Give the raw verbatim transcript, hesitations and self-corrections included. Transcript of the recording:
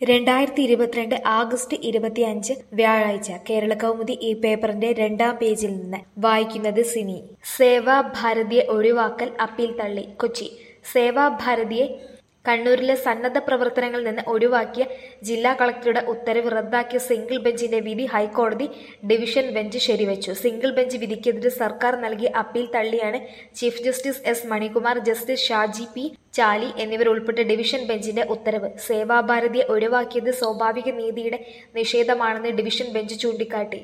രണ്ടായിരത്തി ഇരുപത്തിരണ്ട് ആഗസ്റ്റ് ഇരുപത്തിയഞ്ച് വ്യാഴാഴ്ച കേരളകൗമുദി ഈ പേപ്പറിന്റെ രണ്ടാം പേജിൽ നിന്ന് വായിക്കുന്നത് സിനി. സേവാഭാരതിയെ ഒഴിവാക്കൽ അപ്പീൽ തള്ളി. കൊച്ചി. സേവാഭാരതിയെ കണ്ണൂരിലെ സന്നദ്ധ പ്രവർത്തനങ്ങളിൽ നിന്ന് ഒഴിവാക്കിയ ജില്ലാ കളക്ടറുടെ ഉത്തരവ് റദ്ദാക്കിയ സിംഗിൾ ബെഞ്ചിന്റെ വിധി ഹൈക്കോടതി ഡിവിഷൻ ബെഞ്ച് ശരിവച്ചു. സിംഗിൾ ബെഞ്ച് വിധിക്കെതിരെ സർക്കാർ നൽകിയ അപ്പീൽ തള്ളിയാണ് chief justice S Manikumar, justice Shaji P Chaly എന്നിവരുൾപ്പെട്ട ഡിവിഷൻ ബെഞ്ചിന്റെ ഉത്തരവ്. സേവാഭാരതിയെ ഒഴിവാക്കിയത് സ്വാഭാവിക നീതിയുടെ നിഷേധമാണെന്ന് ഡിവിഷൻ ബെഞ്ച് ചൂണ്ടിക്കാട്ടി.